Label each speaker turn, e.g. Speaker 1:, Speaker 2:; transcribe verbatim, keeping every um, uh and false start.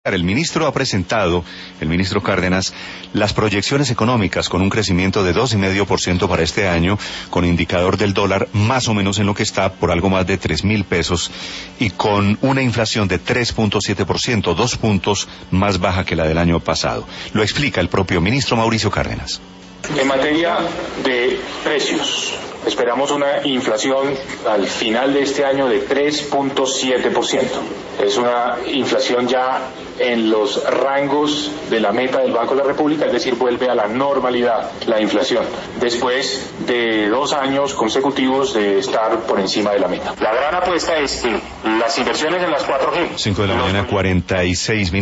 Speaker 1: El ministro ha presentado, el ministro Cárdenas, las proyecciones económicas con un crecimiento de dos coma cinco por ciento para este año, con indicador del dólar más o menos en lo que está, por algo más de tres mil pesos, y con una inflación de tres punto siete por ciento, dos puntos más baja que la del año pasado. Lo explica el propio ministro Mauricio Cárdenas.
Speaker 2: En materia de precios, esperamos una inflación al final de este año de tres punto siete por ciento. Es una inflación ya en los rangos de la meta del Banco de la República, es decir, vuelve a la normalidad la inflación, después de dos años consecutivos de estar por encima de la meta. La gran apuesta es que las inversiones en las cuatro G...
Speaker 1: cinco de la mañana, cuarenta y seis minutos.